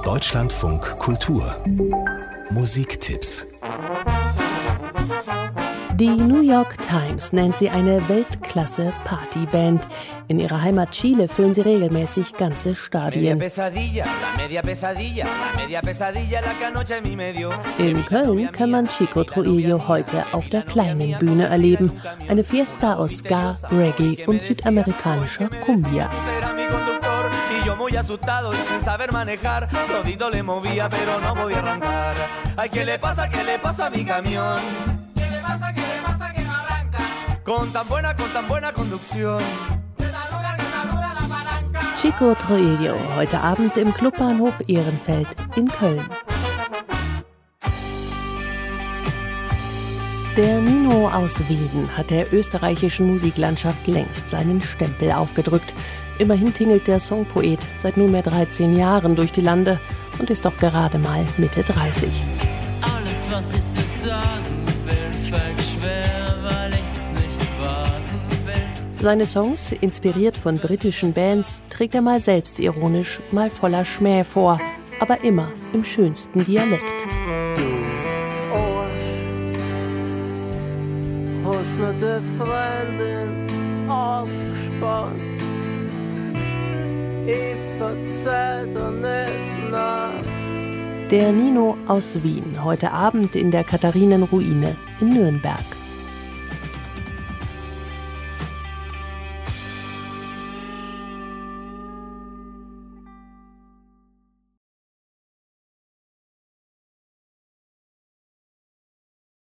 Deutschlandfunk Kultur Musiktipps. Die New York Times nennt sie eine Weltklasse-Partyband. In ihrer Heimat Chile füllen sie regelmäßig ganze Stadien. In Köln kann man Chico Trujillo heute auf der kleinen Bühne erleben. Eine Fiesta aus Ska, Reggae und südamerikanischer Cumbia. Muy asustado y sin saber manejar, todito le movía pero no podía arrancar. Ay, ¿qué le pasa a mi camión? ¿Qué le pasa que no arranca? Con tan buena conducción. La palanca. Chico Trujillo, heute Abend im Clubbahnhof Ehrenfeld in Köln. Der Nino aus Wieden hat der österreichischen Musiklandschaft längst seinen Stempel aufgedrückt. Immerhin tingelt der Songpoet seit nunmehr 13 Jahren durch die Lande und ist doch gerade mal Mitte 30. Alles, was ich dir sagen will, fällt schwer, weil ich's nicht wagen will. Seine Songs, inspiriert von britischen Bands, trägt er mal selbstironisch, mal voller Schmäh vor, aber immer im schönsten Dialekt. Hast mir die Freundin ausgespannt. Ich verzeih dir nicht nach. Der Nino aus Wien, heute Abend in der Katharinenruine in Nürnberg.